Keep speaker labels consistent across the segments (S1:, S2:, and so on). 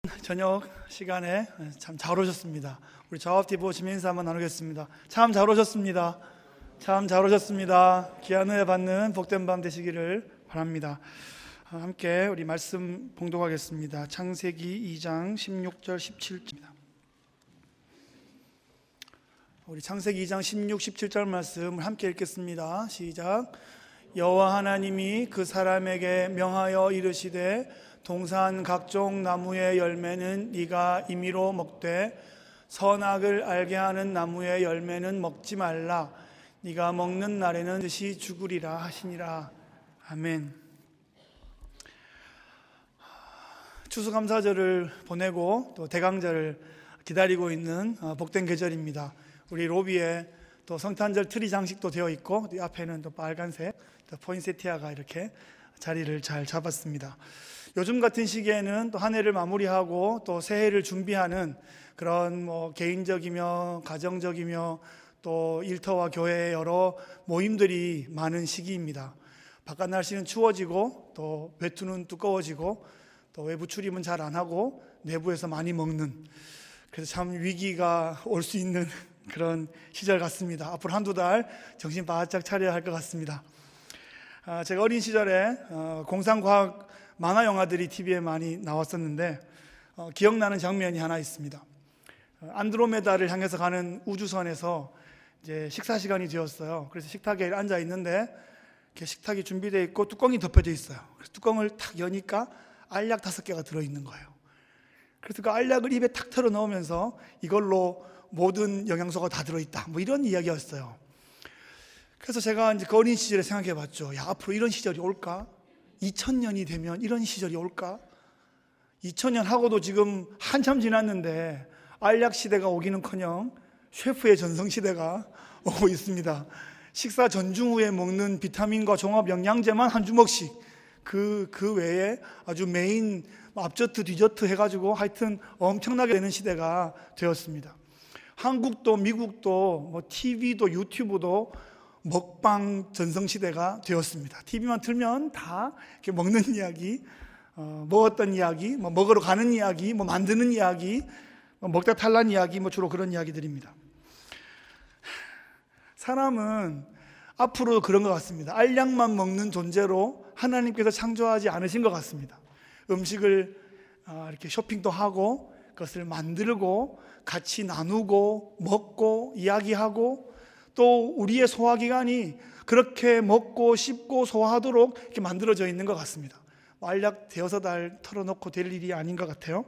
S1: 저녁 시간에 참 잘 오셨습니다. 우리 좌우뒤 보시면 인사 한번 나누겠습니다. 참 잘 오셨습니다. 참 잘 오셨습니다. 귀한 은혜 받는 복된 밤 되시기를 바랍니다. 함께 우리 말씀 봉독하겠습니다. 창세기 2장 16절 17절입니다. 우리 창세기 2장 16, 17절 말씀을 함께 읽겠습니다. 시작. 여호와 하나님이 그 사람에게 명하여 이르시되 동산 각종 나무의 열매는 네가 임의로 먹되 선악을 알게 하는 나무의 열매는 먹지 말라. 네가 먹는 날에는 뜻이 죽으리라 하시니라. 아멘. 추수감사절을 보내고 또 대강절을 기다리고 있는 복된 계절입니다. 우리 로비에 또 성탄절 트리 장식도 되어 있고 이 앞에는 또 빨간색 또 포인세티아가 이렇게 자리를 잘 잡았습니다. 요즘 같은 시기에는 또 한 해를 마무리하고 또 새해를 준비하는 그런 개인적이며 가정적이며 또 일터와 교회의 여러 모임들이 많은 시기입니다. 바깥 날씨는 추워지고 또 외투는 두꺼워지고 또 외부 출입은 잘 안 하고 내부에서 많이 먹는, 그래서 참 위기가 올 수 있는 그런 시절 같습니다. 앞으로 한두 달 정신 바짝 차려야 할 것 같습니다. 제가 어린 시절에 공상과학 만화 영화들이 TV에 많이 나왔었는데 기억나는 장면이 하나 있습니다. 안드로메다를 향해서 가는 우주선에서 이제 식사 시간이 되었어요. 그래서 식탁에 앉아 있는데 이렇게 식탁이 준비되어 있고 뚜껑이 덮여져 있어요. 그래서 뚜껑을 탁 여니까 알약 5개가 들어있는 거예요. 그래서 그 알약을 입에 탁 털어 넣으면서 이걸로 모든 영양소가 다 들어있다, 뭐 이런 이야기였어요. 그래서 제가 이제 그 어린 시절에 생각해 봤죠. 야, 앞으로 이런 시절이 올까? 2000년이 되면 이런 시절이 올까? 2000년 하고도 지금 한참 지났는데 알약 시대가 오기는커녕 셰프의 전성 시대가 오고 있습니다. 식사 전중 후에 먹는 비타민과 종합 영양제만 한 주먹씩, 그 외에 아주 메인 앞저트 뒤저트 해가지고 하여튼 엄청나게 되는 시대가 되었습니다. 한국도 미국도 TV도 유튜브도 먹방 전성시대가 되었습니다. TV만 틀면 다 이렇게 먹는 이야기, 먹었던 이야기, 먹으러 가는 이야기, 만드는 이야기, 먹다 탈난 이야기, 주로 그런 이야기들입니다. 사람은 앞으로 그런 것 같습니다. 알약만 먹는 존재로 하나님께서 창조하지 않으신 것 같습니다. 음식을 이렇게 쇼핑도 하고 그것을 만들고 같이 나누고 먹고 이야기하고 또 우리의 소화기관이 그렇게 먹고 씹고 소화하도록 이렇게 만들어져 있는 것 같습니다. 알약 대여섯 달 털어놓고 될 일이 아닌 것 같아요.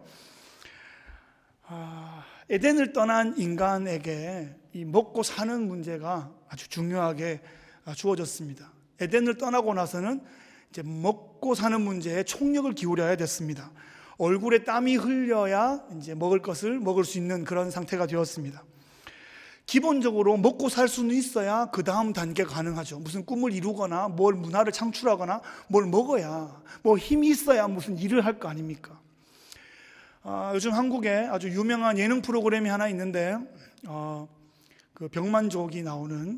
S1: 에덴을 떠난 인간에게 이 먹고 사는 문제가 아주 중요하게 주어졌습니다. 에덴을 떠나고 나서는 이제 먹고 사는 문제에 총력을 기울여야 됐습니다. 얼굴에 땀이 흘려야 이제 먹을 것을 먹을 수 있는 그런 상태가 되었습니다. 기본적으로 먹고 살 수는 있어야 그 다음 단계가 가능하죠. 무슨 꿈을 이루거나 뭘 문화를 창출하거나 뭘 먹어야 힘이 있어야 무슨 일을 할 거 아닙니까? 요즘 한국에 아주 유명한 예능 프로그램이 하나 있는데 그 병만족이 나오는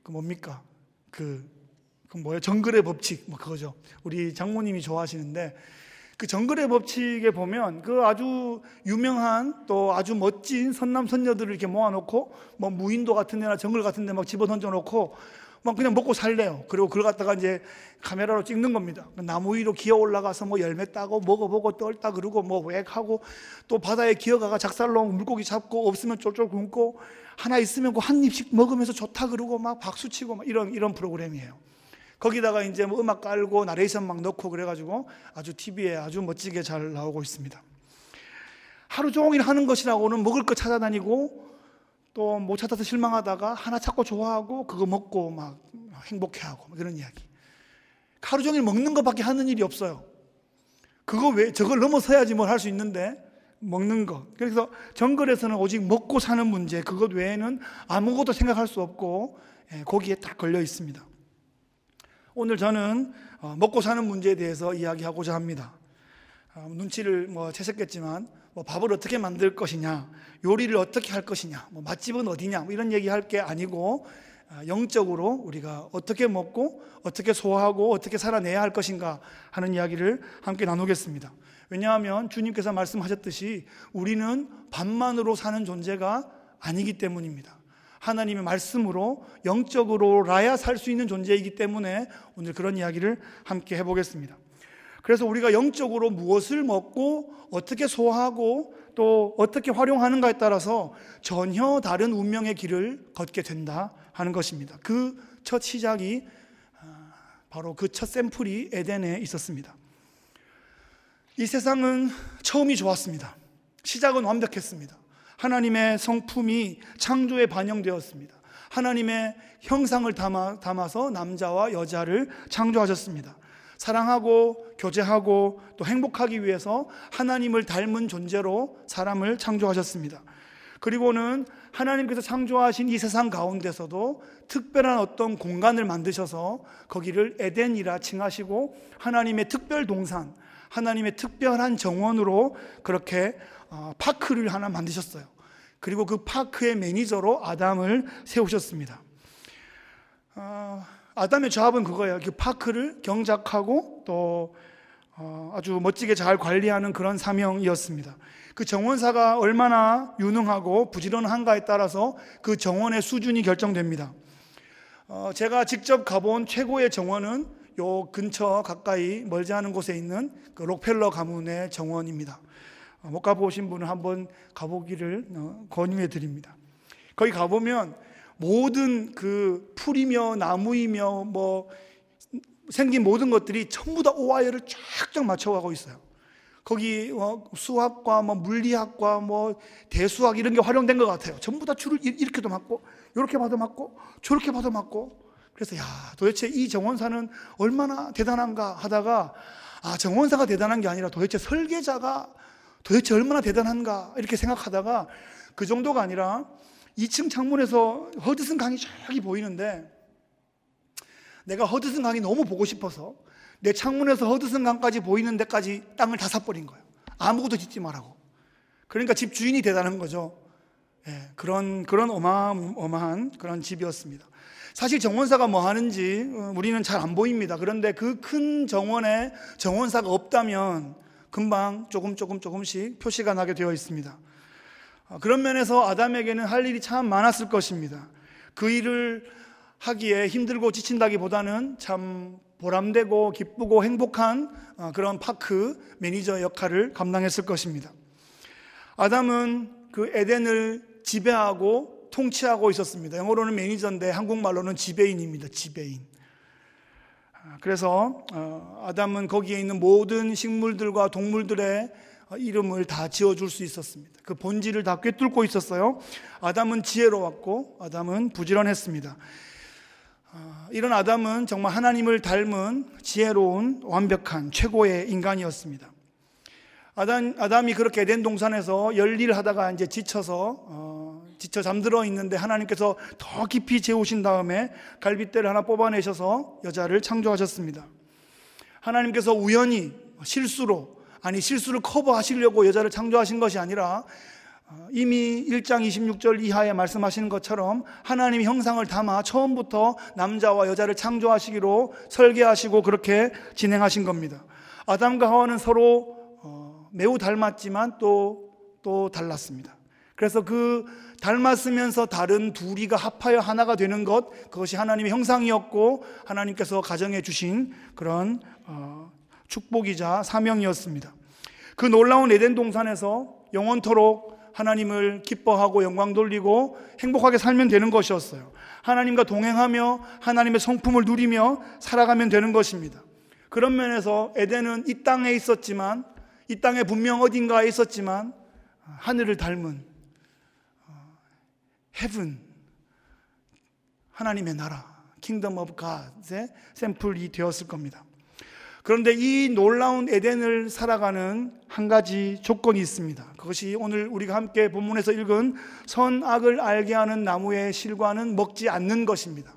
S1: 정글의 법칙 그거죠. 우리 장모님이 좋아하시는데 그 정글의 법칙에 보면 그 아주 유명한 또 아주 멋진 선남 선녀들을 이렇게 모아놓고 무인도 같은 데나 정글 같은 데 집어 던져놓고 그냥 먹고 살래요. 그리고 그걸 갖다가 이제 카메라로 찍는 겁니다. 나무 위로 기어 올라가서 열매 따고 먹어보고 떨다 그러고 웩하고 또 바다에 기어가가 작살로 물고기 잡고 없으면 쫄쫄 굶고 하나 있으면 한 입씩 먹으면서 좋다 그러고 박수치고 이런 프로그램이에요. 거기다가 이제 음악 깔고 나레이션 넣고 그래가지고 아주 TV에 아주 멋지게 잘 나오고 있습니다. 하루 종일 하는 것이라고는 먹을 거 찾아다니고 또 못 찾아서 실망하다가 하나 찾고 좋아하고 그거 먹고 행복해하고 그런 이야기. 하루 종일 먹는 것밖에 하는 일이 없어요. 저걸 넘어서야지 뭘 할 수 있는데 먹는 거. 그래서 정글에서는 오직 먹고 사는 문제, 그것 외에는 아무것도 생각할 수 없고 거기에 딱 걸려 있습니다. 오늘 저는 먹고 사는 문제에 대해서 이야기하고자 합니다. 눈치를 채셨겠지만 밥을 어떻게 만들 것이냐, 요리를 어떻게 할 것이냐, 맛집은 어디냐 이런 얘기할 게 아니고 영적으로 우리가 어떻게 먹고 어떻게 소화하고 어떻게 살아내야 할 것인가 하는 이야기를 함께 나누겠습니다. 왜냐하면 주님께서 말씀하셨듯이 우리는 밥만으로 사는 존재가 아니기 때문입니다. 하나님의 말씀으로 영적으로라야 살 수 있는 존재이기 때문에 오늘 그런 이야기를 함께 해보겠습니다. 그래서 우리가 영적으로 무엇을 먹고 어떻게 소화하고 또 어떻게 활용하는가에 따라서 전혀 다른 운명의 길을 걷게 된다 하는 것입니다. 그 첫 시작이 바로 그 첫 샘플이 에덴에 있었습니다. 이 세상은 처음이 좋았습니다. 시작은 완벽했습니다. 하나님의 성품이 창조에 반영되었습니다. 하나님의 형상을 담아서 남자와 여자를 창조하셨습니다. 사랑하고 교제하고 또 행복하기 위해서 하나님을 닮은 존재로 사람을 창조하셨습니다. 그리고는 하나님께서 창조하신 이 세상 가운데서도 특별한 어떤 공간을 만드셔서 거기를 에덴이라 칭하시고 하나님의 특별 동산, 하나님의 특별한 정원으로 그렇게 파크를 하나 만드셨어요. 그리고 그 파크의 매니저로 아담을 세우셨습니다. 아담의 잡은 그거예요. 그 파크를 경작하고 또 아주 멋지게 잘 관리하는 그런 사명이었습니다. 그 정원사가 얼마나 유능하고 부지런한가에 따라서 그 정원의 수준이 결정됩니다. 제가 직접 가본 최고의 정원은 요 근처 가까이 멀지 않은 곳에 있는 그 록펠러 가문의 정원입니다. 못 가보신 분은 한번 가보기를 권유해 드립니다. 거기 가보면 모든 그 풀이며 나무이며 뭐 생긴 모든 것들이 전부 다 오와이어를 쫙쫙 맞춰가고 있어요. 거기 수학과 뭐 물리학과 뭐 대수학 이런 게 활용된 것 같아요. 전부 다 줄을 이렇게도 맞고 이렇게 봐도 맞고 저렇게 봐도 맞고. 그래서 야, 도대체 이 정원사는 얼마나 대단한가 하다가 정원사가 대단한 게 아니라 도대체 설계자가 도대체 얼마나 대단한가 이렇게 생각하다가 그 정도가 아니라 2층 창문에서 허드슨 강이 저기 보이는데 내가 허드슨 강이 너무 보고 싶어서 내 창문에서 허드슨 강까지 보이는 데까지 땅을 다 사버린 거예요. 아무것도 짓지 말라고. 그러니까 집 주인이 대단한 거죠. 그런 어마어마한 그런 집이었습니다. 사실 정원사가 뭐 하는지 우리는 잘 안 보입니다. 그런데 그 큰 정원에 정원사가 없다면 금방 조금씩 표시가 나게 되어 있습니다. 그런 면에서 아담에게는 할 일이 참 많았을 것입니다. 그 일을 하기에 힘들고 지친다기보다는 참 보람되고 기쁘고 행복한 그런 파크 매니저 역할을 감당했을 것입니다. 아담은 그 에덴을 지배하고 통치하고 있었습니다. 영어로는 매니저인데 한국말로는 지배인입니다. 지배인. 그래서 아담은 거기에 있는 모든 식물들과 동물들의 이름을 다 지어줄 수 있었습니다. 그 본질을 다 꿰뚫고 있었어요. 아담은 지혜로웠고 아담은 부지런했습니다. 이런 아담은 정말 하나님을 닮은 지혜로운 완벽한 최고의 인간이었습니다. 아담이 그렇게 에덴 동산에서 열일을 하다가 이제 지쳐 잠들어 있는데 하나님께서 더 깊이 재우신 다음에 갈빗대를 하나 뽑아내셔서 여자를 창조하셨습니다. 하나님께서 우연히 실수를 커버하시려고 여자를 창조하신 것이 아니라 이미 1장 26절 이하에 말씀하시는 것처럼 하나님의 형상을 담아 처음부터 남자와 여자를 창조하시기로 설계하시고 그렇게 진행하신 겁니다. 아담과 하와는 서로 매우 닮았지만 또 달랐습니다. 그래서 그 닮았으면서 다른 둘이가 합하여 하나가 되는 그것이 하나님의 형상이었고 하나님께서 가정해 주신 그런 축복이자 사명이었습니다. 그 놀라운 에덴 동산에서 영원토록 하나님을 기뻐하고 영광 돌리고 행복하게 살면 되는 것이었어요. 하나님과 동행하며 하나님의 성품을 누리며 살아가면 되는 것입니다. 그런 면에서 에덴은 이 땅에 있었지만 이 땅에 분명 어딘가에 있었지만 하늘을 닮은 heaven, 하나님의 나라, kingdom of God의 샘플이 되었을 겁니다. 그런데 이 놀라운 에덴을 살아가는 한 가지 조건이 있습니다. 그것이 오늘 우리가 함께 본문에서 읽은 선악을 알게 하는 나무의 실과는 먹지 않는 것입니다.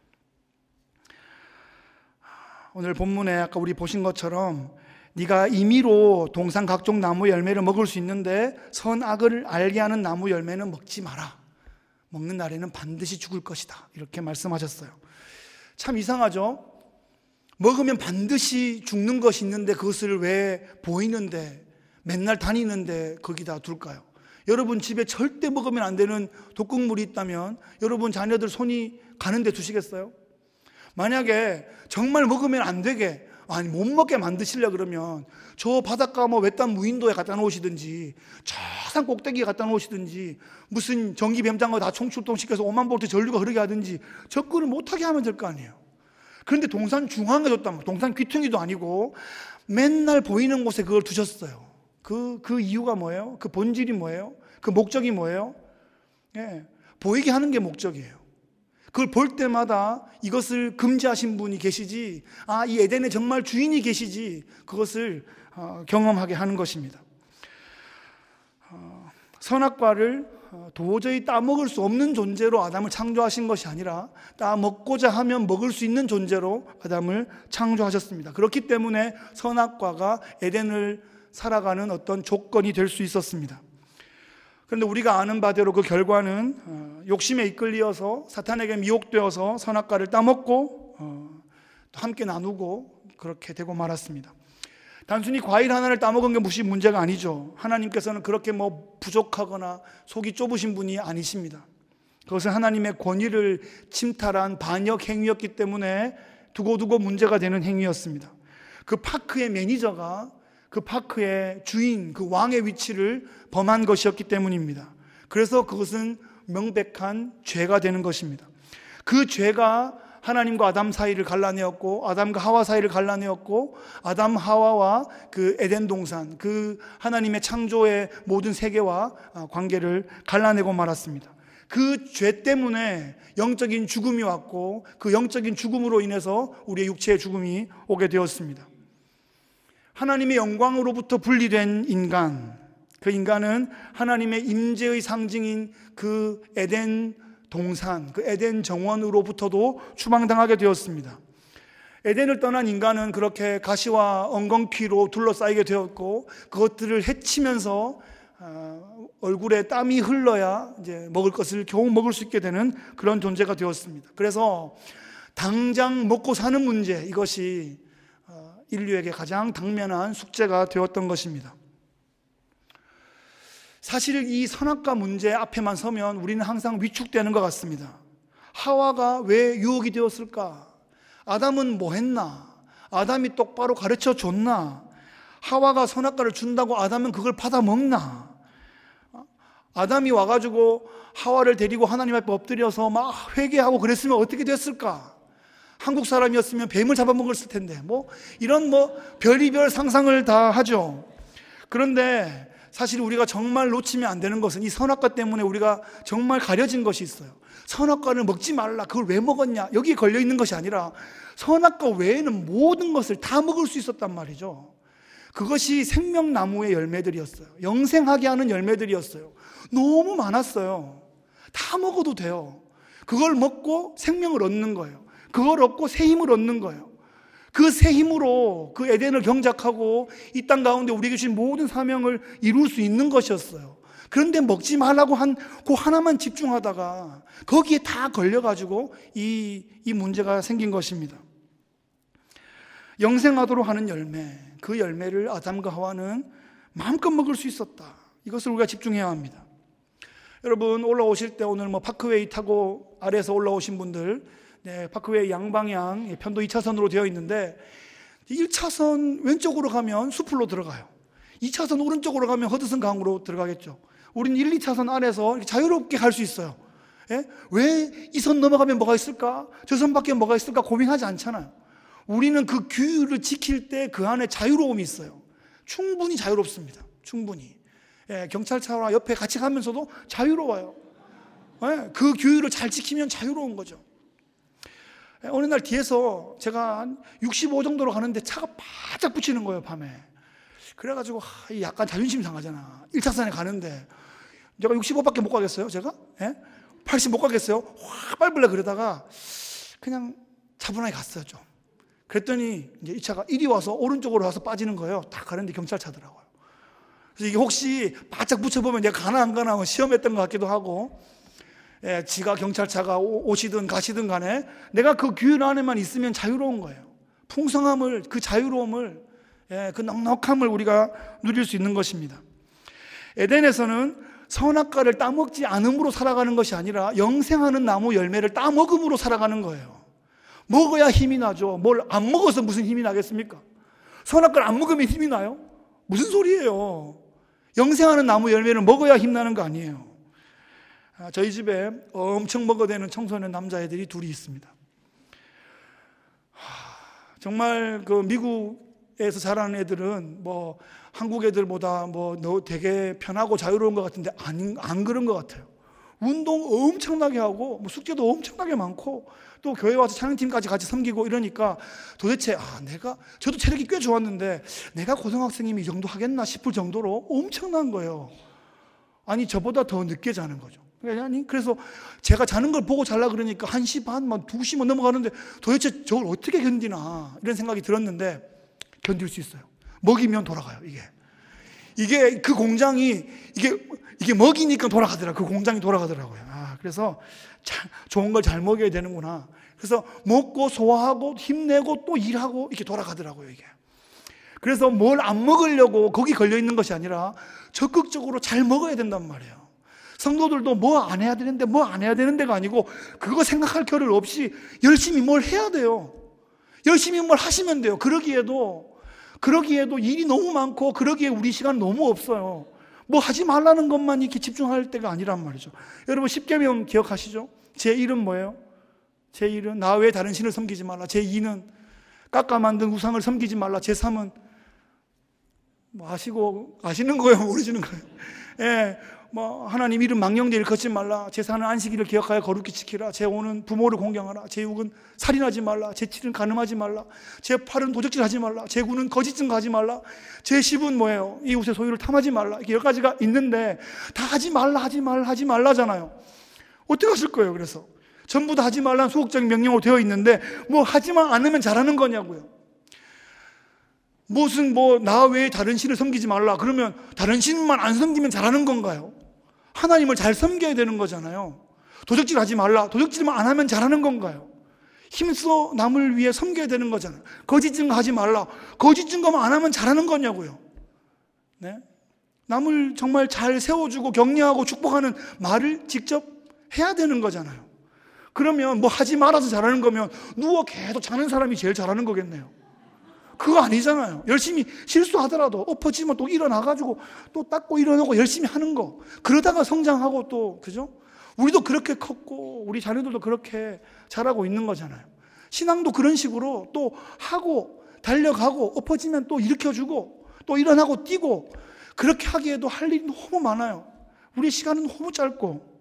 S1: 오늘 본문에 아까 우리 보신 것처럼 네가 임의로 동산 각종 나무 열매를 먹을 수 있는데 선악을 알게 하는 나무 열매는 먹지 마라. 먹는 날에는 반드시 죽을 것이다. 이렇게 말씀하셨어요. 참 이상하죠? 먹으면 반드시 죽는 것이 있는데 그것을 왜 보이는데 맨날 다니는데 거기다 둘까요? 여러분 집에 절대 먹으면 안 되는 독극물이 있다면 여러분 자녀들 손이 가는데 두시겠어요? 만약에 정말 먹으면 안 되게, 아니 못 먹게 만드시려 그러면 저 바닷가 외딴 무인도에 갖다 놓으시든지 저 산 꼭대기에 갖다 놓으시든지 무슨 전기뱀장어 다 총출동시켜서 5만 볼트 전류가 흐르게 하든지 접근을 못하게 하면 될 거 아니에요. 그런데 동산 중앙에 뒀단 말이에요. 동산 귀퉁이도 아니고 맨날 보이는 곳에 그걸 두셨어요. 그 이유가 뭐예요? 그 본질이 뭐예요? 그 목적이 뭐예요? 예, 보이게 하는 게 목적이에요. 그걸 볼 때마다 이것을 금지하신 분이 계시지, 이 에덴에 정말 주인이 계시지, 그것을 경험하게 하는 것입니다. 선악과를 도저히 따먹을 수 없는 존재로 아담을 창조하신 것이 아니라 따먹고자 하면 먹을 수 있는 존재로 아담을 창조하셨습니다. 그렇기 때문에 선악과가 에덴을 살아가는 어떤 조건이 될 수 있었습니다. 그런데 우리가 아는 바대로 그 결과는 욕심에 이끌려서 사탄에게 미혹되어서 선악과를 따먹고 또 함께 나누고 그렇게 되고 말았습니다. 단순히 과일 하나를 따먹은 게 무시 문제가 아니죠. 하나님께서는 그렇게 부족하거나 속이 좁으신 분이 아니십니다. 그것은 하나님의 권위를 침탈한 반역 행위였기 때문에 두고두고 문제가 되는 행위였습니다. 그 파크의 매니저가 그 파크의 주인, 그 왕의 위치를 범한 것이었기 때문입니다. 그래서 그것은 명백한 죄가 되는 것입니다. 그 죄가 하나님과 아담 사이를 갈라내었고 아담과 하와 사이를 갈라내었고 아담 하와와 그 에덴 동산, 그 하나님의 창조의 모든 세계와 관계를 갈라내고 말았습니다. 그 죄 때문에 영적인 죽음이 왔고 그 영적인 죽음으로 인해서 우리의 육체의 죽음이 오게 되었습니다. 하나님의 영광으로부터 분리된 인간, 그 인간은 하나님의 임재의 상징인 그 에덴 동산, 그 에덴 정원으로부터도 추방당하게 되었습니다. 에덴을 떠난 인간은 그렇게 가시와 엉겅퀴로 둘러싸이게 되었고 그것들을 헤치면서 얼굴에 땀이 흘러야 이제 먹을 것을 겨우 먹을 수 있게 되는 그런 존재가 되었습니다. 그래서 당장 먹고 사는 문제, 이것이 인류에게 가장 당면한 숙제가 되었던 것입니다. 사실 이 선악과 문제 앞에만 서면 우리는 항상 위축되는 것 같습니다. 하와가 왜 유혹이 되었을까? 아담은 뭐 했나? 아담이 똑바로 가르쳐 줬나? 하와가 선악과를 준다고 아담은 그걸 받아 먹나? 아담이 와가지고 하와를 데리고 하나님 앞에 엎드려서 막 회개하고 그랬으면 어떻게 됐을까? 한국 사람이었으면 뱀을 잡아먹었을 텐데, 이런 별의별 상상을 다 하죠. 그런데 사실 우리가 정말 놓치면 안 되는 것은 이 선악과 때문에 우리가 정말 가려진 것이 있어요. 선악과를 먹지 말라, 그걸 왜 먹었냐, 여기에 걸려 있는 것이 아니라 선악과 외에는 모든 것을 다 먹을 수 있었단 말이죠. 그것이 생명나무의 열매들이었어요. 영생하게 하는 열매들이었어요. 너무 많았어요. 다 먹어도 돼요. 그걸 먹고 생명을 얻는 거예요. 그걸 얻고 새 힘을 얻는 거예요. 그 새 힘으로 그 에덴을 경작하고 이 땅 가운데 우리에게 주신 모든 사명을 이룰 수 있는 것이었어요. 그런데 먹지 말라고 그 하나만 집중하다가 거기에 다 걸려가지고 이 문제가 생긴 것입니다. 영생하도록 하는 열매, 그 열매를 아담과 하와는 마음껏 먹을 수 있었다. 이것을 우리가 집중해야 합니다. 여러분 올라오실 때 오늘 파크웨이 타고 아래에서 올라오신 분들, 파크웨이 양방향 편도 2차선으로 되어 있는데 1차선 왼쪽으로 가면 숲으로 들어가요. 2차선 오른쪽으로 가면 허드슨 강으로 들어가겠죠. 우리는 1, 2차선 안에서 자유롭게 갈 수 있어요. 왜 이 선 넘어가면 뭐가 있을까? 저 선 밖에 뭐가 있을까? 고민하지 않잖아요. 우리는 그 규율을 지킬 때 그 안에 자유로움이 있어요. 충분히 자유롭습니다. 충분히. 경찰차와 옆에 같이 가면서도 자유로워요. 그 규율을 잘 지키면 자유로운 거죠. 어느 날 뒤에서 제가 한 65 정도로 가는데 차가 바짝 붙이는 거예요, 밤에. 그래가지고 약간 자존심 상하잖아. 1차선에 가는데 제가 65밖에 못 가겠어요, 제가? 80 못 가겠어요? 확 밟으려 그러다가 그냥 차분하게 갔어요, 좀. 그랬더니 이제 이 차가 이리 와서 오른쪽으로 와서 빠지는 거예요. 딱 가는데 경찰차더라고요. 그래서 이게 혹시 바짝 붙여보면 내가 가나 안 가나 시험했던 것 같기도 하고, 지가 경찰차가 오시든 가시든 간에 내가 그 규율 안에만 있으면 자유로운 거예요. 풍성함을, 그 자유로움을, 그 넉넉함을 우리가 누릴 수 있는 것입니다. 에덴에서는 선악과를 따먹지 않음으로 살아가는 것이 아니라 영생하는 나무 열매를 따먹음으로 살아가는 거예요. 먹어야 힘이 나죠. 뭘 안 먹어서 무슨 힘이 나겠습니까? 선악과를 안 먹으면 힘이 나요? 무슨 소리예요? 영생하는 나무 열매를 먹어야 힘나는 거 아니에요. 저희 집에 엄청 먹어대는 청소년 남자애들이 둘이 있습니다. 정말 그 미국에서 자라는 애들은 뭐 한국 애들보다 뭐 되게 편하고 자유로운 것 같은데 안 그런 것 같아요. 운동 엄청나게 하고 뭐 숙제도 엄청나게 많고 또 교회 와서 찬양팀까지 같이 섬기고 이러니까 도대체 저도 체력이 꽤 좋았는데 내가 고등학생이면 이 정도 하겠나 싶을 정도로 엄청난 거예요. 아니 저보다 더 늦게 자는 거죠. 그래서 제가 자는 걸 보고 자려고 그러니까 1시 반, 2시 넘어가는데 도대체 저걸 어떻게 견디나 이런 생각이 들었는데 견딜 수 있어요. 먹이면 돌아가요. 이게 그 공장이 이게 먹이니까 그 공장이 돌아가더라고요. 그래서 좋은 걸 잘 먹여야 되는구나. 그래서 먹고 소화하고 힘내고 또 일하고 이렇게 돌아가더라고요. 이게. 그래서 뭘 안 먹으려고 거기 걸려 있는 것이 아니라 적극적으로 잘 먹어야 된단 말이에요. 성도들도 뭐 안 해야 되는데가 아니고 그거 생각할 겨를 없이 열심히 뭘 해야 돼요. 열심히 뭘 하시면 돼요. 그러기에도 일이 너무 많고 그러기에 우리 시간 너무 없어요. 뭐 하지 말라는 것만 이렇게 집중할 때가 아니란 말이죠. 여러분 10계명 기억하시죠? 제1은 뭐예요? 제1은 나 외에 다른 신을 섬기지 말라. 제2는 깎아 만든 우상을 섬기지 말라. 제3은 뭐 아시는 거예요? 모르시는 거예요? 뭐 하나님 이름 망령되이 걷지 말라. 제4는 안식일을 기억하여 거룩히 지키라. 제5는 부모를 공경하라. 제6은 살인하지 말라. 제7은 간음하지 말라. 제8은 도적질하지 말라. 제9는 거짓 증거하지 말라. 제10은 뭐예요? 이웃의 소유를 탐하지 말라. 이렇게 10가지가 있는데 다 하지 말라잖아요. 어떻게 하실 거예요? 그래서 전부 다 하지 말라는 소극적인 명령으로 되어 있는데 뭐 하지만 않으면 잘하는 거냐고요. 무슨 나 외에 다른 신을 섬기지 말라 그러면 다른 신만 안 섬기면 잘하는 건가요? 하나님을 잘 섬겨야 되는 거잖아요. 도적질 하지 말라. 도적질만 안 하면 잘하는 건가요? 힘써 남을 위해 섬겨야 되는 거잖아요. 거짓 증거하지 말라. 거짓 증거만 안 하면 잘하는 거냐고요. 네? 남을 정말 잘 세워주고 격려하고 축복하는 말을 직접 해야 되는 거잖아요. 그러면 뭐 하지 말아서 잘하는 거면 누워 계속 자는 사람이 제일 잘하는 거겠네요. 그거 아니잖아요. 열심히 실수하더라도 엎어지면 또 일어나가지고 또 닦고 일어나고 열심히 하는 거. 그러다가 성장하고 또, 그죠? 우리도 그렇게 컸고 우리 자녀들도 그렇게 자라고 있는 거잖아요. 신앙도 그런 식으로 또 하고 달려가고 엎어지면 또 일으켜주고 또 일어나고 뛰고 그렇게 하기에도 할 일이 너무 많아요. 우리 시간은 너무 짧고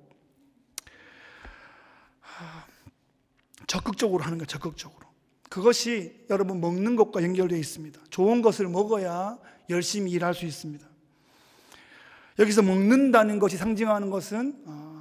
S1: 적극적으로 하는 거예요. 적극적으로. 그것이 여러분 먹는 것과 연결되어 있습니다. 좋은 것을 먹어야 열심히 일할 수 있습니다. 여기서 먹는다는 것이 상징하는 것은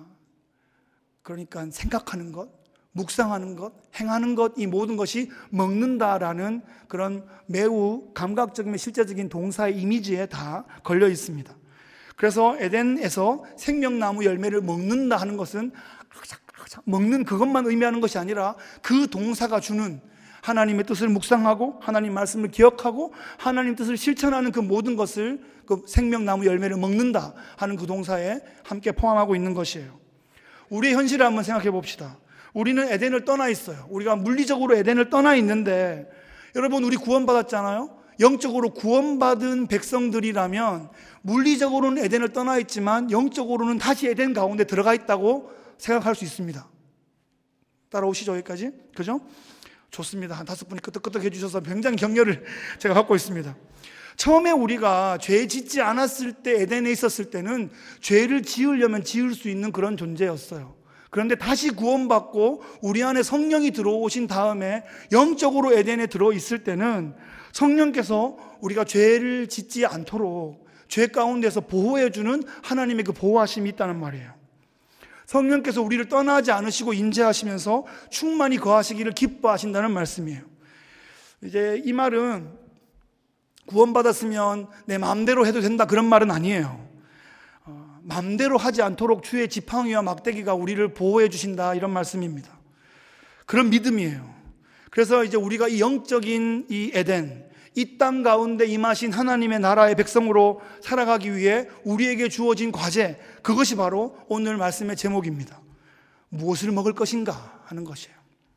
S1: 그러니까 생각하는 것, 묵상하는 것, 행하는 것, 이 모든 것이 먹는다라는 그런 매우 감각적이며 실제적인 동사의 이미지에 다 걸려 있습니다. 그래서 에덴에서 생명나무 열매를 먹는다 하는 것은 먹는 그것만 의미하는 것이 아니라 그 동사가 주는 하나님의 뜻을 묵상하고 하나님 말씀을 기억하고 하나님 뜻을 실천하는 그 모든 것을 그 생명나무 열매를 먹는다 하는 그 동사에 함께 포함하고 있는 것이에요. 우리의 현실을 한번 생각해 봅시다. 우리는 에덴을 떠나 있어요. 우리가 물리적으로 에덴을 떠나 있는데 여러분 우리 구원받았잖아요. 영적으로 구원받은 백성들이라면 물리적으로는 에덴을 떠나 있지만 영적으로는 다시 에덴 가운데 들어가 있다고 생각할 수 있습니다. 따라오시죠 여기까지? 그죠? 좋습니다. 한 5분이 끄덕끄덕 해주셔서 굉장히 격려를 제가 받고 있습니다. 처음에 우리가 죄 짓지 않았을 때 에덴에 있었을 때는 죄를 지으려면 지을 수 있는 그런 존재였어요. 그런데 다시 구원받고 우리 안에 성령이 들어오신 다음에 영적으로 에덴에 들어있을 때는 성령께서 우리가 죄를 짓지 않도록 죄 가운데서 보호해주는 하나님의 그 보호하심이 있다는 말이에요. 성령께서 우리를 떠나지 않으시고 인재하시면서 충만히 거하시기를 기뻐하신다는 말씀이에요. 이제 이 말은 구원받았으면 내 마음대로 해도 된다 그런 말은 아니에요. 맘대로 하지 않도록 주의 지팡이와 막대기가 우리를 보호해 주신다, 이런 말씀입니다. 그런 믿음이에요. 그래서 이제 우리가 이 영적인 이 에덴, 이 땅 가운데 임하신 하나님의 나라의 백성으로 살아가기 위해 우리에게 주어진 과제, 그것이 바로 오늘 말씀의 제목입니다. 무엇을 먹을 것인가 하는 것이에요.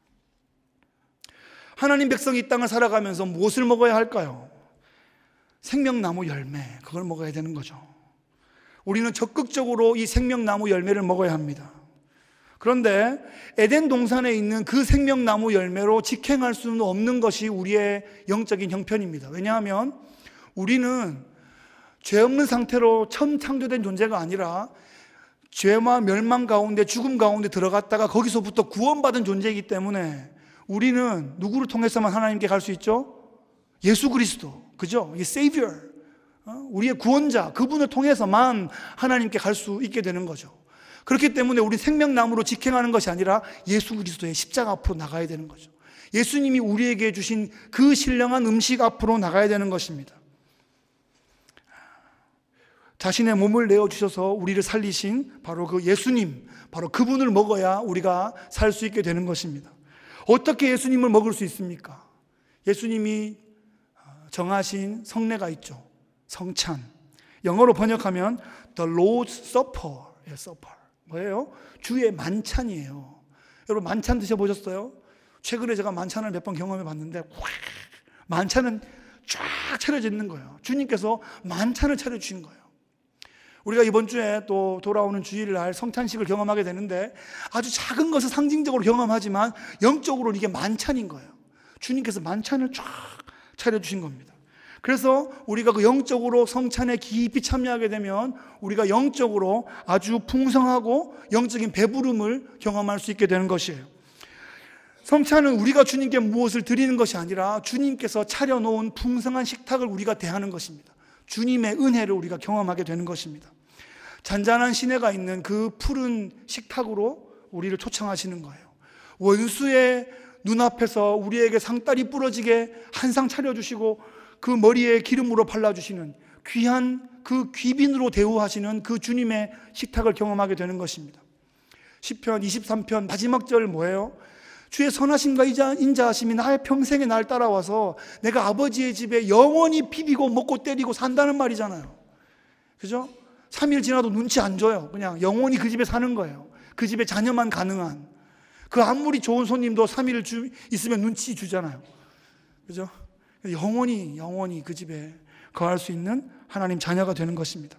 S1: 하나님 백성이 이 땅을 살아가면서 무엇을 먹어야 할까요? 생명나무 열매, 그걸 먹어야 되는 거죠. 우리는 적극적으로 이 생명나무 열매를 먹어야 합니다. 그런데 에덴 동산에 있는 그 생명나무 열매로 직행할 수는 없는 것이 우리의 영적인 형편입니다. 왜냐하면 우리는 죄 없는 상태로 처음 창조된 존재가 아니라 죄와 멸망 가운데, 죽음 가운데 들어갔다가 거기서부터 구원받은 존재이기 때문에 우리는 누구를 통해서만 하나님께 갈 수 있죠? 예수 그리스도, 그죠? 이 Savior, 우리의 구원자, 그분을 통해서만 하나님께 갈 수 있게 되는 거죠. 그렇기 때문에 우리 생명나무로 직행하는 것이 아니라 예수 그리스도의 십자가 앞으로 나가야 되는 거죠. 예수님이 우리에게 주신 그 신령한 음식 앞으로 나가야 되는 것입니다. 자신의 몸을 내어주셔서 우리를 살리신 바로 그 예수님, 바로 그분을 먹어야 우리가 살 수 있게 되는 것입니다. 어떻게 예수님을 먹을 수 있습니까? 예수님이 정하신 성례가 있죠. 성찬. 영어로 번역하면 The Lord's Supper. Supper. 뭐예요? 주의 만찬이에요. 여러분, 만찬 드셔보셨어요? 최근에 제가 만찬을 몇 번 경험해 봤는데, 만찬은 쫙 차려져 있는 거예요. 주님께서 만찬을 차려주신 거예요. 우리가 이번 주에 또 돌아오는 주일날 성찬식을 경험하게 되는데, 아주 작은 것을 상징적으로 경험하지만 영적으로는 이게 만찬인 거예요. 주님께서 만찬을 쫙 차려주신 겁니다. 그래서 우리가 그 영적으로 성찬에 깊이 참여하게 되면 우리가 영적으로 아주 풍성하고 영적인 배부름을 경험할 수 있게 되는 것이에요. 성찬은 우리가 주님께 무엇을 드리는 것이 아니라 주님께서 차려놓은 풍성한 식탁을 우리가 대하는 것입니다. 주님의 은혜를 우리가 경험하게 되는 것입니다. 잔잔한 시내가 있는 그 푸른 식탁으로 우리를 초청하시는 거예요. 원수의 눈앞에서 우리에게 상다리 부러지게 한 상 차려주시고 그 머리에 기름으로 발라주시는 귀한 그 귀빈으로 대우하시는 그 주님의 식탁을 경험하게 되는 것입니다. 시편 23편 마지막 절 뭐예요? 주의 선하심과 인자하심이 나의 평생에 날 따라와서 내가 아버지의 집에 영원히 비비고 먹고 때리고 산다는 말이잖아요. 그죠? 3일 지나도 눈치 안 줘요. 그냥 영원히 그 집에 사는 거예요. 그 집에 자녀만 가능한. 그 아무리 좋은 손님도 3일 있으면 눈치 주잖아요. 그죠? 영원히 그 집에 거할 수 있는 하나님 자녀가 되는 것입니다.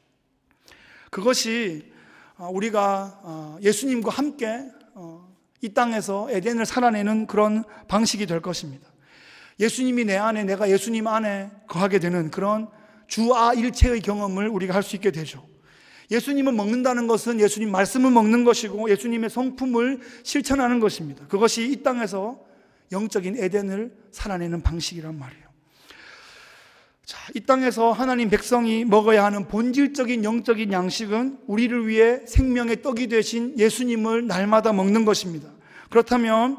S1: 그것이 우리가 예수님과 함께 이 땅에서 에덴을 살아내는 그런 방식이 될 것입니다. 예수님이 내 안에, 내가 예수님 안에 거하게 되는 그런 주아 일체의 경험을 우리가 할 수 있게 되죠. 예수님을 먹는다는 것은 예수님 말씀을 먹는 것이고 예수님의 성품을 실천하는 것입니다. 그것이 이 땅에서 영적인 에덴을 살아내는 방식이란 말이에요. 자, 이 땅에서 하나님 백성이 먹어야 하는 본질적인 영적인 양식은 우리를 위해 생명의 떡이 되신 예수님을 날마다 먹는 것입니다. 그렇다면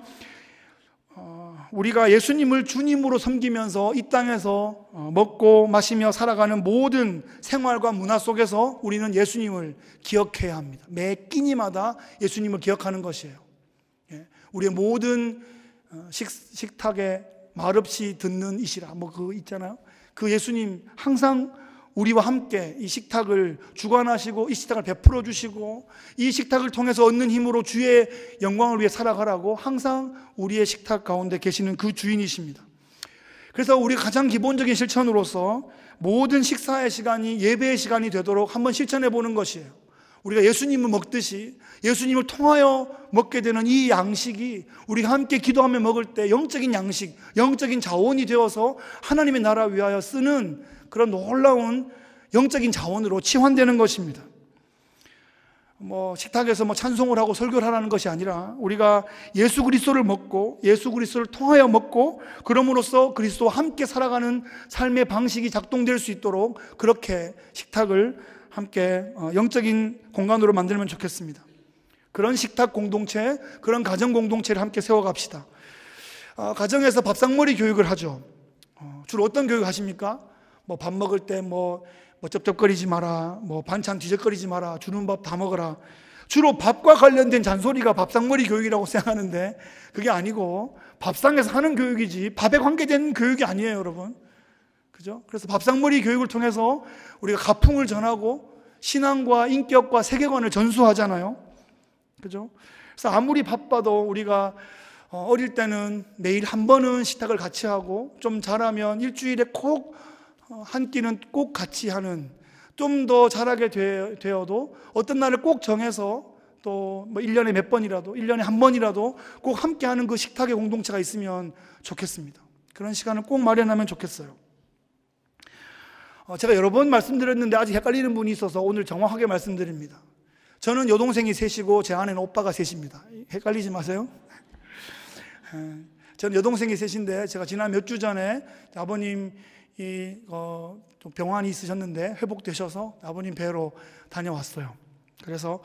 S1: 우리가 예수님을 주님으로 섬기면서 이 땅에서 먹고 마시며 살아가는 모든 생활과 문화 속에서 우리는 예수님을 기억해야 합니다. 매 끼니마다 예수님을 기억하는 것이에요. 우리의 모든 식탁에 말없이 듣는 이시라 그 있잖아요. 그 예수님 항상 우리와 함께 이 식탁을 주관하시고 이 식탁을 베풀어 주시고 이 식탁을 통해서 얻는 힘으로 주의 영광을 위해 살아가라고 항상 우리의 식탁 가운데 계시는 그 주인이십니다. 그래서 우리 가장 기본적인 실천으로서 모든 식사의 시간이 예배의 시간이 되도록 한번 실천해 보는 것이에요. 우리가 예수님을 먹듯이 예수님을 통하여 먹게 되는 이 양식이 우리가 함께 기도하며 먹을 때 영적인 양식, 영적인 자원이 되어서 하나님의 나라 위하여 쓰는 그런 놀라운 영적인 자원으로 치환되는 것입니다. 식탁에서 찬송을 하고 설교를 하라는 것이 아니라 우리가 예수 그리스도를 먹고 예수 그리스도를 통하여 먹고 그럼으로써 그리스도와 함께 살아가는 삶의 방식이 작동될 수 있도록 그렇게 식탁을 함께 영적인 공간으로 만들면 좋겠습니다. 그런 식탁 공동체, 그런 가정 공동체를 함께 세워갑시다. 가정에서 밥상머리 교육을 하죠. 주로 어떤 교육 하십니까? 밥 먹을 때 뭐 쩝쩝거리지 마라, 뭐 반찬 뒤적거리지 마라, 주는 밥 다 먹어라. 주로 밥과 관련된 잔소리가 밥상머리 교육이라고 생각하는데 그게 아니고 밥상에서 하는 교육이지 밥에 관계된 교육이 아니에요, 여러분. 그죠? 그래서 밥상머리 교육을 통해서 우리가 가풍을 전하고 신앙과 인격과 세계관을 전수하잖아요. 그죠? 그래서 아무리 바빠도 우리가 어릴 때는 매일 한 번은 식탁을 같이 하고 좀 잘하면 일주일에 꼭 한 끼는 꼭 같이 하는, 좀 더 잘하게 되어도 어떤 날을 꼭 정해서 또 뭐 1년에 몇 번이라도 1년에 한 번이라도 꼭 함께 하는 그 식탁의 공동체가 있으면 좋겠습니다. 그런 시간을 꼭 마련하면 좋겠어요. 제가 여러 번 말씀드렸는데 아직 헷갈리는 분이 있어서 오늘 정확하게 말씀드립니다. 저는 여동생이 셋이고 제 아내는 오빠가 셋입니다. 헷갈리지 마세요. 저는 여동생이 셋인데 제가 지난 몇 주 전에 아버님이 또 병환이 있으셨는데 회복되셔서 아버님 뵈러 다녀왔어요. 그래서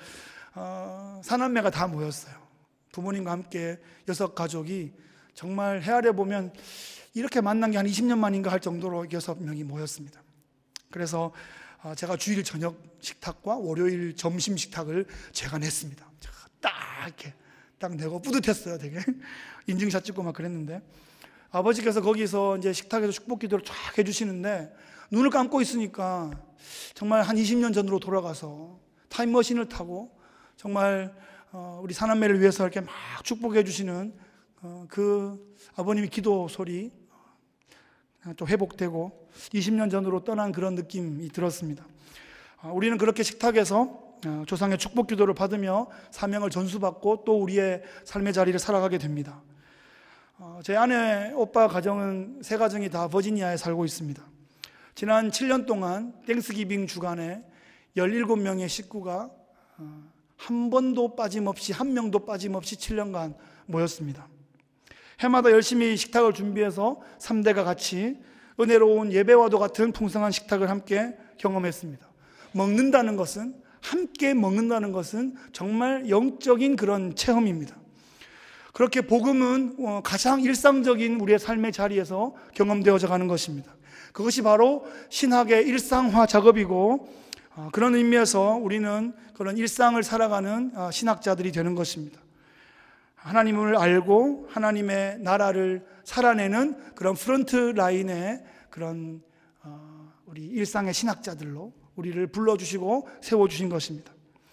S1: 사남매가 다 모였어요. 부모님과 함께 6가족이 정말 헤아려 보면 이렇게 만난 게 한 20년 만인가 할 정도로 6명이 모였습니다. 그래서 제가 주일 저녁 식탁과 월요일 점심 식탁을 제가 냈습니다. 딱 이렇게 딱 내고 뿌듯했어요. 되게 인증샷 찍고 막 그랬는데 아버지께서 거기서 이제 식탁에서 축복 기도를 쫙 해주시는데 눈을 감고 있으니까 정말 한 20년 전으로 돌아가서 타임머신을 타고 정말 우리 사남매를 위해서 이렇게 막 축복해 주시는 그 아버님의 기도 소리 또 회복되고 20년 전으로 떠난 그런 느낌이 들었습니다. 우리는 그렇게 식탁에서 조상의 축복 기도를 받으며 사명을 전수받고 또 우리의 삶의 자리를 살아가게 됩니다. 제 아내, 오빠 가정은 세 가정이 다 버지니아에 살고 있습니다. 지난 7년 동안 땡스기빙 주간에 17명의 식구가 한 번도 빠짐없이, 한 명도 빠짐없이 7년간 모였습니다. 해마다 열심히 식탁을 준비해서 3대가 같이 은혜로운 예배와도 같은 풍성한 식탁을 함께 경험했습니다. 먹는다는 것은, 함께 먹는다는 것은 정말 영적인 그런 체험입니다. 그렇게 복음은 가장 일상적인 우리의 삶의 자리에서 경험되어져 가는 것입니다. 그것이 바로 신학의 일상화 작업이고 그런 의미에서 우리는 그런 일상을 살아가는 신학자들이 되는 것입니다. 하나님을 알고 하나님의 나라를 살아내는 그런 프런트 라인의 그런 우리 일상의 신학자들로 우리를 불러주시고 세워주신 것입니다.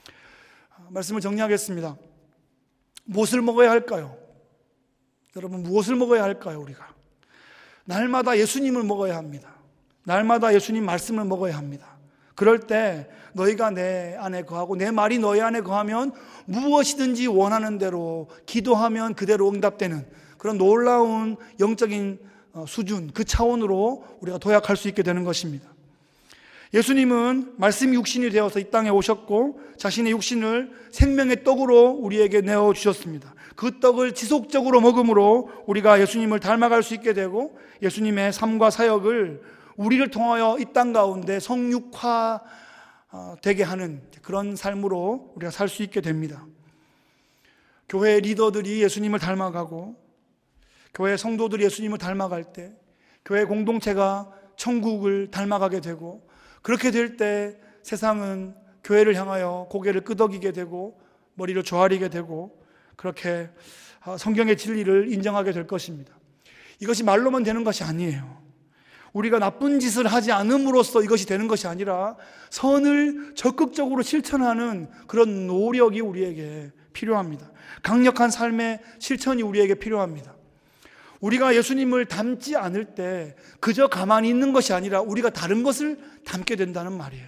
S1: 말씀을 정리하겠습니다. 무엇을 먹어야 할까요? 여러분, 무엇을 먹어야 할까요? 우리가 날마다 예수님을 먹어야 합니다. 날마다 예수님 말씀을 먹어야 합니다. 그럴 때 너희가 내 안에 거하고 내 말이 너희 안에 거하면 무엇이든지 원하는 대로 기도하면 그대로 응답되는 그런 놀라운 영적인 수준, 그 차원으로 우리가 도약할 수 있게 되는 것입니다. 예수님은 말씀이 육신이 되어서 이 땅에 오셨고 자신의 육신을 생명의 떡으로 우리에게 내어주셨습니다. 그 떡을 지속적으로 먹음으로 우리가 예수님을 닮아갈 수 있게 되고 예수님의 삶과 사역을 우리를 통하여 이 땅 가운데 성육화 되게 하는 그런 삶으로 우리가 살 수 있게 됩니다. 교회 리더들이 예수님을 닮아가고 교회 성도들이 예수님을 닮아갈 때 교회 공동체가 천국을 닮아가게 되고 그렇게 될 때 세상은 교회를 향하여 고개를 끄덕이게 되고 머리를 조아리게 되고 그렇게 성경의 진리를 인정하게 될 것입니다. 이것이 말로만 되는 것이 아니에요. 우리가 나쁜 짓을 하지 않음으로써 이것이 되는 것이 아니라 선을 적극적으로 실천하는 그런 노력이 우리에게 필요합니다. 강력한 삶의 실천이 우리에게 필요합니다. 우리가 예수님을 닮지 않을 때 그저 가만히 있는 것이 아니라 우리가 다른 것을 닮게 된다는 말이에요.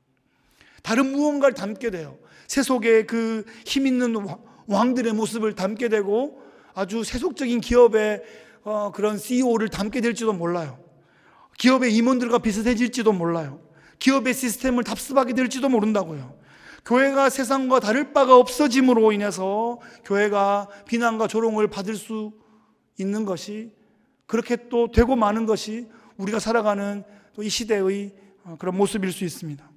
S1: 다른 무언가를 닮게 돼요. 세속의 그 힘 있는 왕들의 모습을 닮게 되고 아주 세속적인 기업의 그런 CEO를 닮게 될지도 몰라요. 기업의 임원들과 비슷해질지도 몰라요. 기업의 시스템을 답습하게 될지도 모른다고요. 교회가 세상과 다를 바가 없어짐으로 인해서 교회가 비난과 조롱을 받을 수 있는 것이 그렇게 또 되고 마는 것이 우리가 살아가는 또 이 시대의 그런 모습일 수 있습니다.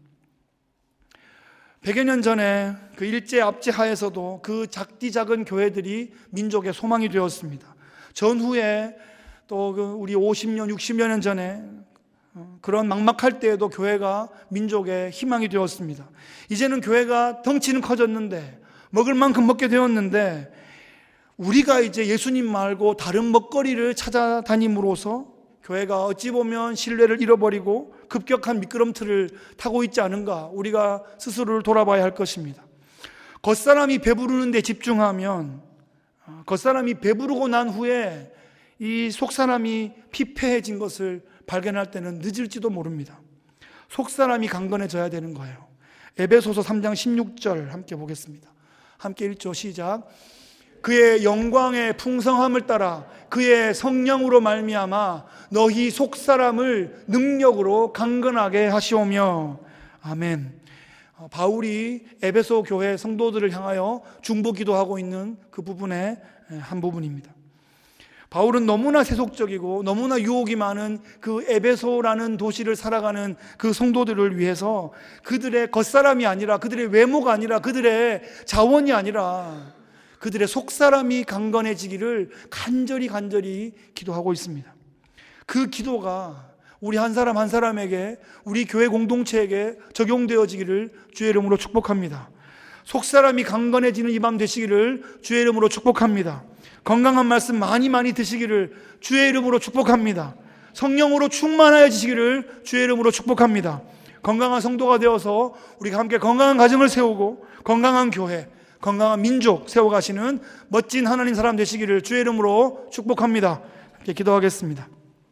S1: 100여 년 전에 그 일제 압제 하에서도 그 작디 작은 교회들이 민족의 소망이 되었습니다. 전후에 또 우리 50년, 60여 년 전에 그런 막막할 때에도 교회가 민족의 희망이 되었습니다. 이제는 교회가 덩치는 커졌는데, 먹을 만큼 먹게 되었는데, 우리가 이제 예수님 말고 다른 먹거리를 찾아다님으로써 교회가 어찌 보면 신뢰를 잃어버리고 급격한 미끄럼틀을 타고 있지 않은가, 우리가 스스로를 돌아봐야 할 것입니다. 겉사람이 배부르는 데 집중하면, 겉사람이 배부르고 난 후에 이 속사람이 피폐해진 것을 발견할 때는 늦을지도 모릅니다. 속사람이 강건해져야 되는 거예요. 에베소서 3장 16절 함께 보겠습니다. 함께 1조 시작. 그의 영광의 풍성함을 따라 그의 성령으로 말미암아 너희 속사람을 능력으로 강건하게 하시오며. 아멘. 바울이 에베소 교회 성도들을 향하여 중보기도하고 있는 그 부분의 한 부분입니다. 바울은 너무나 세속적이고 너무나 유혹이 많은 그 에베소라는 도시를 살아가는 그 성도들을 위해서 그들의 겉사람이 아니라, 그들의 외모가 아니라, 그들의 자원이 아니라 그들의 속사람이 강건해지기를 간절히 기도하고 있습니다. 그 기도가 우리 한 사람 한 사람에게, 우리 교회 공동체에게 적용되어지기를 주의 이름으로 축복합니다. 속사람이 강건해지는 이 밤 되시기를 주의 이름으로 축복합니다. 건강한 말씀 많이 드시기를 주의 이름으로 축복합니다. 성령으로 충만하여지시기를 주의 이름으로 축복합니다. 건강한 성도가 되어서 우리가 함께 건강한 가정을 세우고 건강한 교회, 건강한 민족 세워가시는 멋진 하나님 사람 되시기를 주의 이름으로 축복합니다. 함께 기도하겠습니다.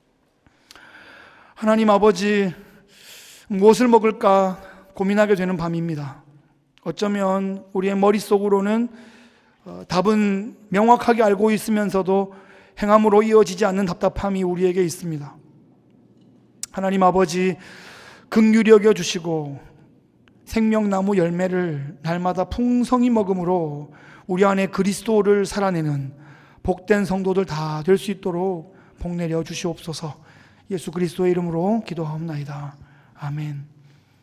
S1: 하나님 아버지, 무엇을 먹을까 고민하게 되는 밤입니다. 어쩌면 우리의 머릿속으로는 답은 명확하게 알고 있으면서도 행함으로 이어지지 않는 답답함이 우리에게 있습니다. 하나님 아버지, 긍휼히 여겨주시고 생명나무 열매를 날마다 풍성히 먹음으로 우리 안에 그리스도를 살아내는 복된 성도들 다 될 수 있도록 복 내려 주시옵소서. 예수 그리스도의 이름으로 기도하옵나이다. 아멘.